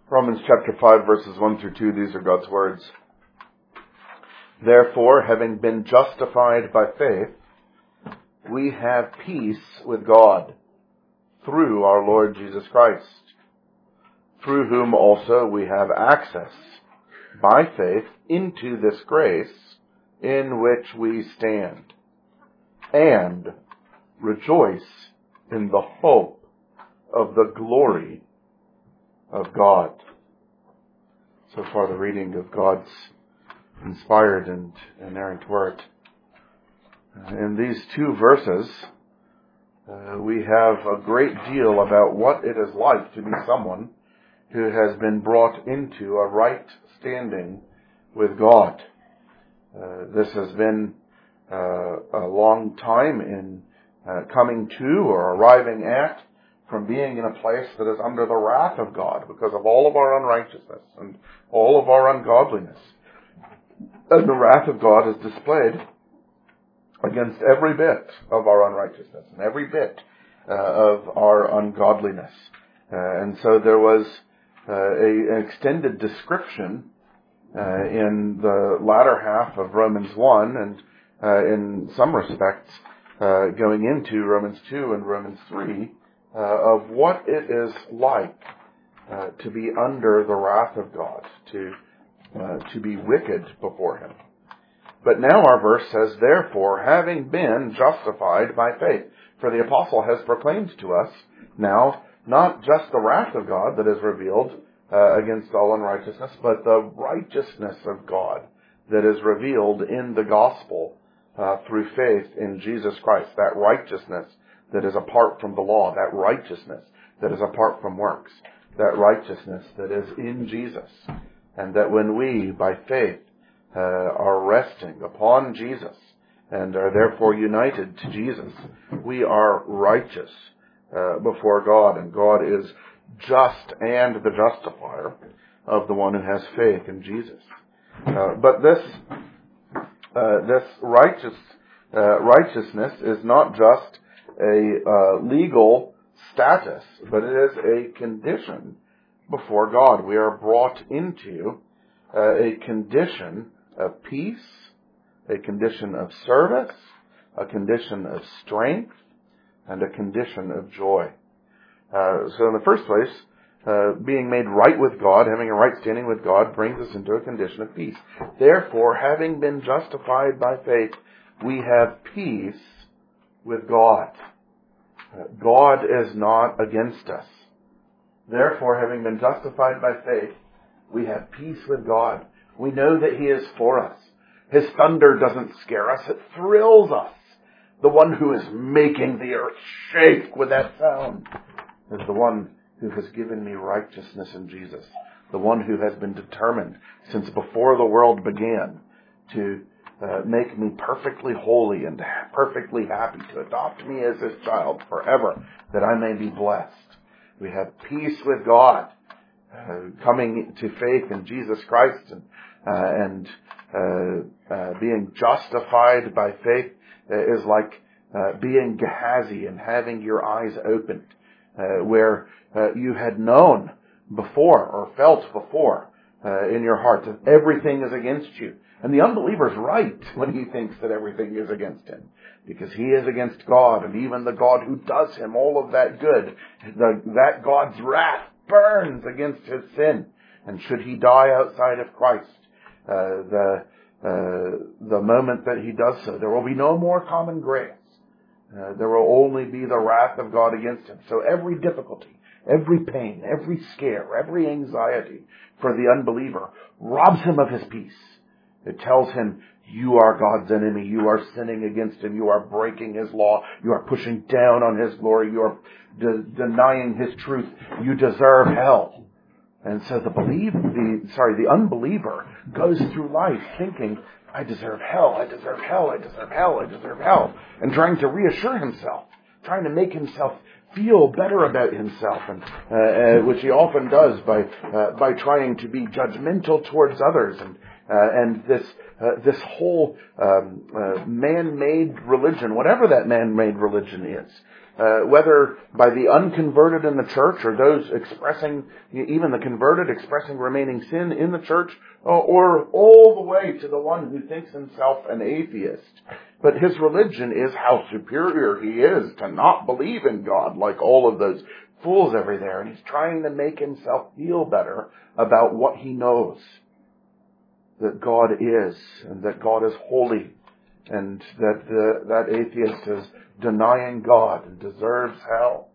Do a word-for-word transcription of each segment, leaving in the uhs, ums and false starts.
Romans chapter five, verses one through two, these are God's words. Therefore, having been justified by faith, we have peace with God through our Lord Jesus Christ, through whom also we have access by faith into this grace in which we stand, and rejoice in the hope of the glory of God. So far, the reading of God's inspired and inerrant word. In these two verses, uh, we have a great deal about what it is like to be someone who has been brought into a right standing with God. Uh, this has been uh, a long time in uh, coming to or arriving at from being in a place that is under the wrath of God because of all of our unrighteousness and all of our ungodliness. And the wrath of God is displayed against every bit of our unrighteousness and every bit uh, of our ungodliness. Uh, and so there was uh, a, an extended description uh, in the latter half of Romans one and uh, in some respects uh, going into Romans two and Romans three uh, of what it is like uh, to be under the wrath of God, to Uh, to be wicked before him. But now our verse says, therefore, having been justified by faith. For the apostle has proclaimed to us now not just the wrath of God that is revealed uh, against all unrighteousness, but the righteousness of God that is revealed in the gospel uh, through faith in Jesus Christ. That righteousness that is apart from the law, that righteousness that is apart from works, that righteousness that is in Jesus. And that when we, by faith, uh, are resting upon Jesus and are therefore united to Jesus, we are righteous uh, before God. And God is just and the justifier of the one who has faith in Jesus. Uh, but this uh, this righteous uh, righteousness is not just a uh, legal status, but it is a condition before God. We are brought into uh, a condition of peace, a condition of service, a condition of strength, and a condition of joy. Uh, so in the first place, uh, being made right with God, having a right standing with God, brings us into a condition of peace. Therefore, having been justified by faith, we have peace with God. Uh, God is not against us. Therefore, having been justified by faith, we have peace with God. We know that He is for us. His thunder doesn't scare us. It thrills us. The one who is making the earth shake with that sound is the one who has given me righteousness in Jesus. The one who has been determined since before the world began to uh, make me perfectly holy and perfectly happy, to adopt me as His child forever, that I may be blessed. We have peace with God, uh, coming to faith in Jesus Christ and, uh, and uh, uh, being justified by faith uh, is like uh, being Gehazi and having your eyes opened, uh, where uh, you had known before or felt before uh, in your heart that everything is against you. And the unbeliever's right when he thinks that everything is against him, because he is against God, and even the God who does him all of that good, the, that God's wrath burns against his sin. And should he die outside of Christ, uh, the uh, the moment that he does so, there will be no more common grace. Uh, there will only be the wrath of God against him. So every difficulty, every pain, every scare, every anxiety for the unbeliever robs him of his peace. It tells him, you are God's enemy. You are sinning against Him. You are breaking His law. You are pushing down on His glory. You are de- denying His truth. You deserve hell. And so the believe, the sorry, the unbeliever goes through life thinking, I deserve hell. I deserve hell. I deserve hell. I deserve hell, and trying to reassure himself, trying to make himself feel better about himself, and uh, uh, which he often does by uh, by trying to be judgmental towards others, and uh, and this uh, this whole um, uh, man-made religion, whatever that man-made religion is, Uh, whether by the unconverted in the church or those expressing, even the converted expressing remaining sin in the church, or, or all the way to the one who thinks himself an atheist. But his religion is how superior he is to not believe in God like all of those fools over there. And he's trying to make himself feel better about what he knows. That God is, and that God is holy, and that uh, that atheist is denying God and deserves hell.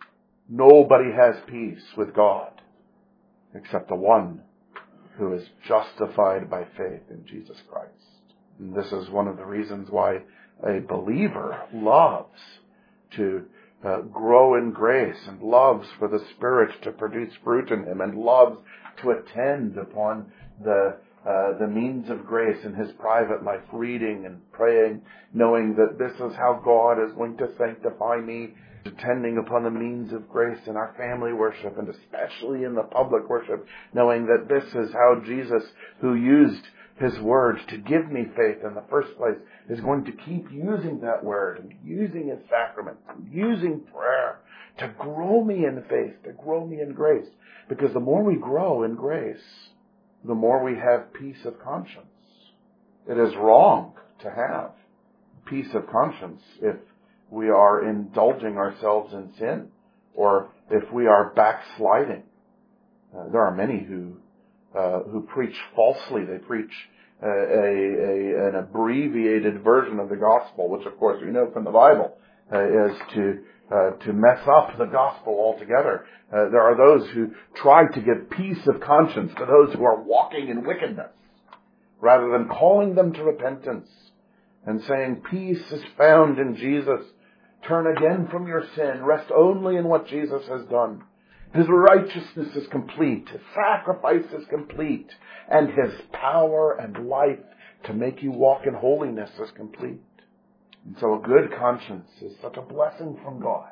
Nobody has peace with God except the one who is justified by faith in Jesus Christ. And this is one of the reasons why a believer loves to uh, grow in grace and loves for the Spirit to produce fruit in him and loves to attend upon the Uh, the means of grace in his private life, reading and praying, knowing that this is how God is going to sanctify me, attending upon the means of grace in our family worship and especially in the public worship, knowing that this is how Jesus, who used his word to give me faith in the first place, is going to keep using that word and using his sacraments and using prayer to grow me in faith, to grow me in grace. Because the more we grow in grace, the more we have peace of conscience. It is wrong to have peace of conscience if we are indulging ourselves in sin or if we are backsliding. Uh, there are many who uh, who preach falsely. They preach uh, a, a an abbreviated version of the gospel, which of course we know from the Bible uh, is to Uh, to mess up the gospel altogether. Uh, there are those who try to give peace of conscience to those who are walking in wickedness, rather than calling them to repentance and saying, peace is found in Jesus. Turn again from your sin. Rest only in what Jesus has done. His righteousness is complete. His sacrifice is complete. And his power and life to make you walk in holiness is complete. And so a good conscience is such a blessing from God,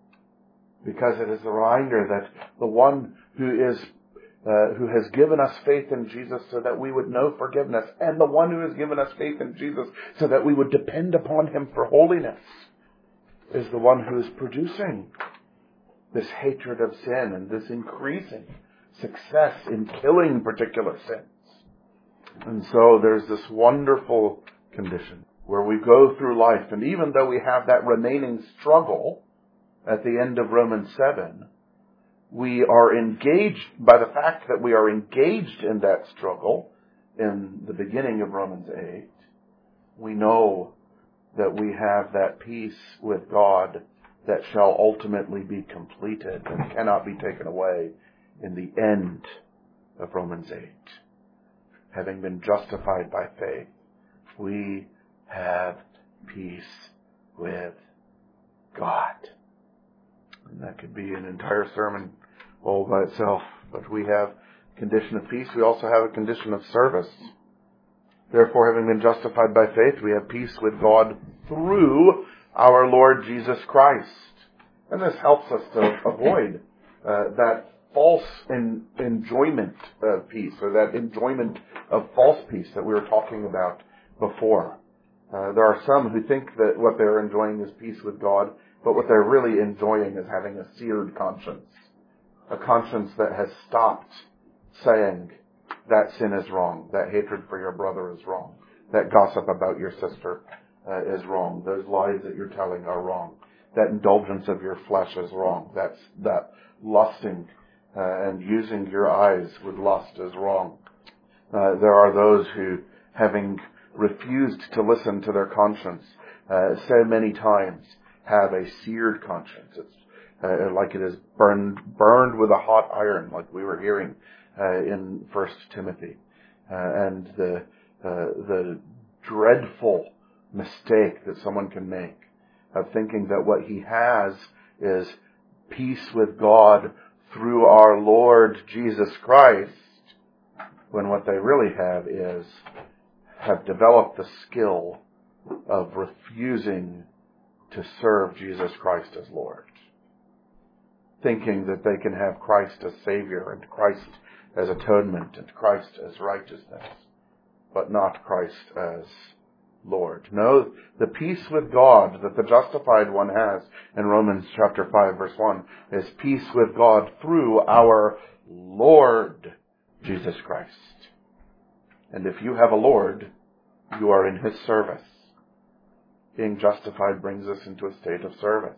because it is a reminder that the one who is uh, who has given us faith in Jesus so that we would know forgiveness, and the one who has given us faith in Jesus so that we would depend upon him for holiness, is the one who is producing this hatred of sin and this increasing success in killing particular sins. And so there's this wonderful condition where we go through life, and even though we have that remaining struggle at the end of Romans seven, we are engaged, by the fact that we are engaged in that struggle in the beginning of Romans eight, we know that we have that peace with God that shall ultimately be completed and cannot be taken away in the end of Romans eight. Having been justified by faith, we have peace with God. And that could be an entire sermon all by itself. But we have a condition of peace. We also have a condition of service. Therefore, having been justified by faith, we have peace with God through our Lord Jesus Christ. And this helps us to avoid uh, that false in, enjoyment of peace, or that enjoyment of false peace that we were talking about before. Uh, there are some who think that what they're enjoying is peace with God, but what they're really enjoying is having a seared conscience. A conscience that has stopped saying that sin is wrong, that hatred for your brother is wrong, that gossip about your sister uh, is wrong, those lies that you're telling are wrong, that indulgence of your flesh is wrong, that's, that lusting uh, and using your eyes with lust is wrong. Uh, there are those who, having refused to listen to their conscience uh, so many times, have a seared conscience. It's uh, like it is burned burned with a hot iron, like we were hearing uh, in First Timothy, uh, and the uh, the dreadful mistake that someone can make of thinking that what he has is peace with God through our Lord Jesus Christ, when what they really have is have developed the skill of refusing to serve Jesus Christ as Lord. Thinking that they can have Christ as Savior and Christ as atonement and Christ as righteousness, but not Christ as Lord. No, the peace with God that the justified one has in Romans chapter five verse one is peace with God through our Lord Jesus Christ. And if you have a Lord, you are in His service. Being justified brings us into a state of service.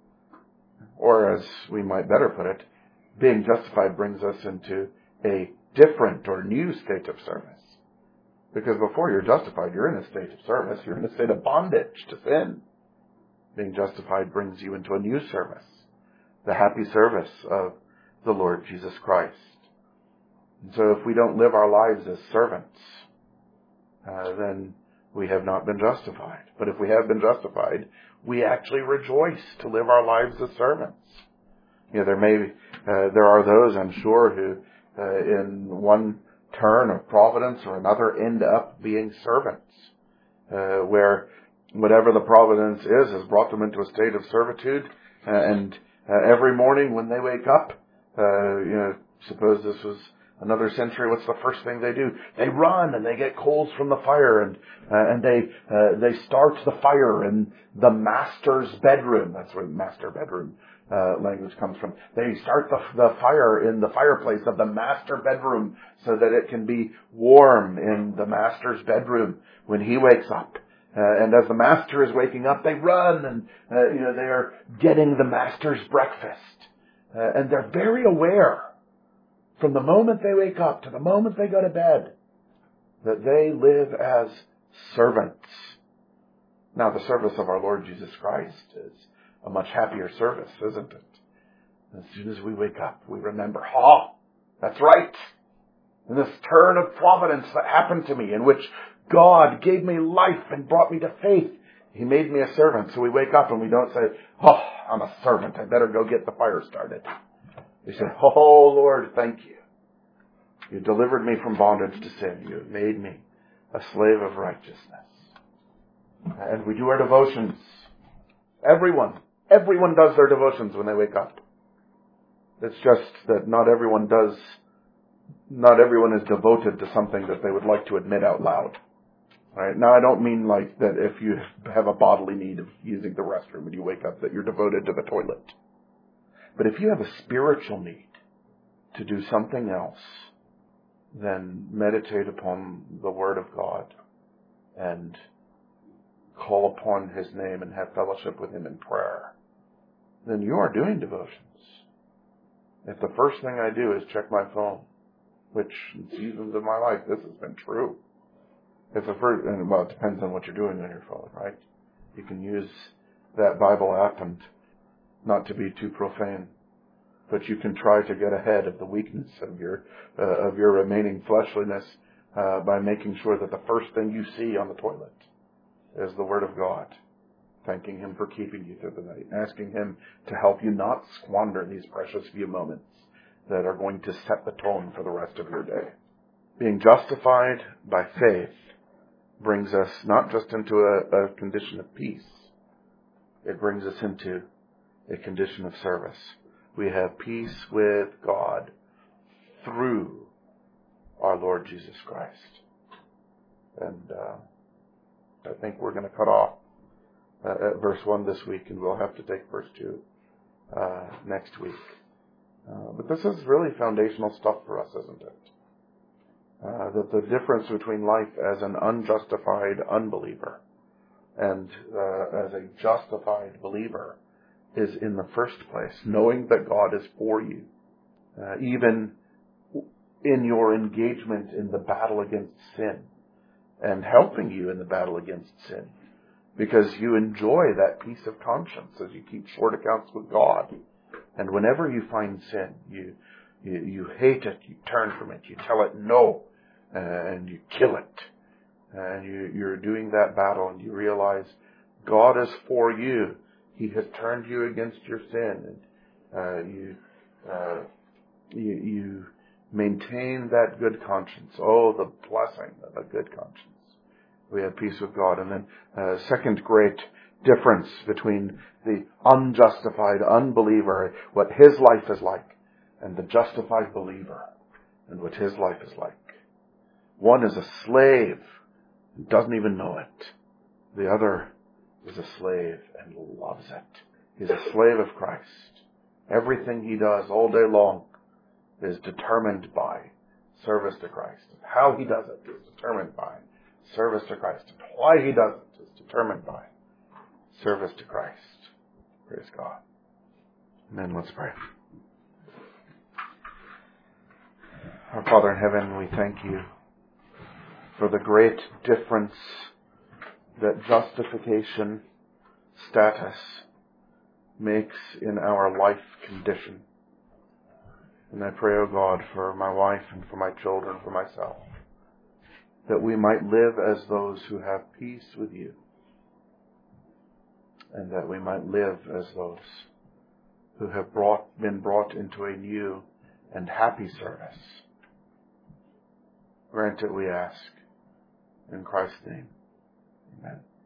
Or as we might better put it, being justified brings us into a different or new state of service. Because before you're justified, you're in a state of service. You're in a state of bondage to sin. Being justified brings you into a new service. The happy service of the Lord Jesus Christ. And so if we don't live our lives as servants, uh, then we have not been justified. But if we have been justified, we actually rejoice to live our lives as servants. You know, there may be, uh, there are those, I'm sure, who uh, in one turn of providence or another end up being servants, uh, where whatever the providence is has brought them into a state of servitude, uh, and uh, every morning when they wake up, uh, you know, suppose this was another century, what's the first thing they do? They run and they get coals from the fire, and uh, and they uh, they start the fire in the master's bedroom. That's where the master bedroom uh, language comes from. They start the, the fire in the fireplace of the master bedroom so that it can be warm in the master's bedroom when he wakes up. Uh, and as the master is waking up, they run and uh, you know they are getting the master's breakfast, uh, and they're very aware from the moment they wake up to the moment they go to bed that they live as servants. Now, the service of our Lord Jesus Christ is a much happier service, isn't it? As soon as we wake up, we remember, oh, that's right. In this turn of providence that happened to me, in which God gave me life and brought me to faith, He made me a servant. So we wake up and we don't say, oh, I'm a servant, I better go get the fire started. We say, oh, Lord, thank you. You delivered me from bondage to sin. You have made me a slave of righteousness. And we do our devotions. Everyone, everyone does their devotions when they wake up. It's just that not everyone does, not everyone is devoted to something that they would like to admit out loud. Right? Now, I don't mean like that if you have a bodily need of using the restroom when you wake up, that you're devoted to the toilet. But if you have a spiritual need to do something else, then meditate upon the Word of God and call upon His name and have fellowship with Him in prayer. Then you are doing devotions. If the first thing I do is check my phone, which in seasons of my life this has been true. If the first, and well, it depends on what you're doing on your phone, right? You can use that Bible app and not to be too profane, but you can try to get ahead of the weakness of your uh, of your remaining fleshliness uh, by making sure that the first thing you see on the toilet is the Word of God, thanking Him for keeping you through the night, asking Him to help you not squander these precious few moments that are going to set the tone for the rest of your day. Being justified by faith brings us not just into a, a condition of peace, it brings us into a condition of service. We have peace with God through our Lord Jesus Christ. And uh, I think we're going to cut off uh, at verse one this week, and we'll have to take verse two uh, next week. Uh, but this is really foundational stuff for us, isn't it? Uh, that the difference between life as an unjustified unbeliever and uh, as a justified believer is in the first place knowing that God is for you, uh, even in your engagement in the battle against sin, and helping you in the battle against sin, because you enjoy that peace of conscience as you keep short accounts with God. And whenever you find sin, you you, you hate it, you turn from it, you tell it no, uh, and you kill it. And you, you're doing that battle, and you realize God is for you. He has turned you against your sin, and uh, you, uh, you you maintain that good conscience. Oh, the blessing of a good conscience. We have peace with God. And then uh, second great difference between the unjustified unbeliever, what his life is like, and the justified believer, and what his life is like. One is a slave and doesn't even know it. The other is a slave and loves it. He's a slave of Christ. Everything he does all day long is determined by service to Christ. How he does it is determined by service to Christ. Why he does it is determined by service to Christ. Praise God. Amen. Let's pray. Our Father in heaven, we thank you for the great difference that justification status makes in our life condition. And I pray, O God, for my wife and for my children, for myself, that we might live as those who have peace with you, and that we might live as those who have brought, been brought into a new and happy service. Grant it, we ask, in Christ's name. Amen.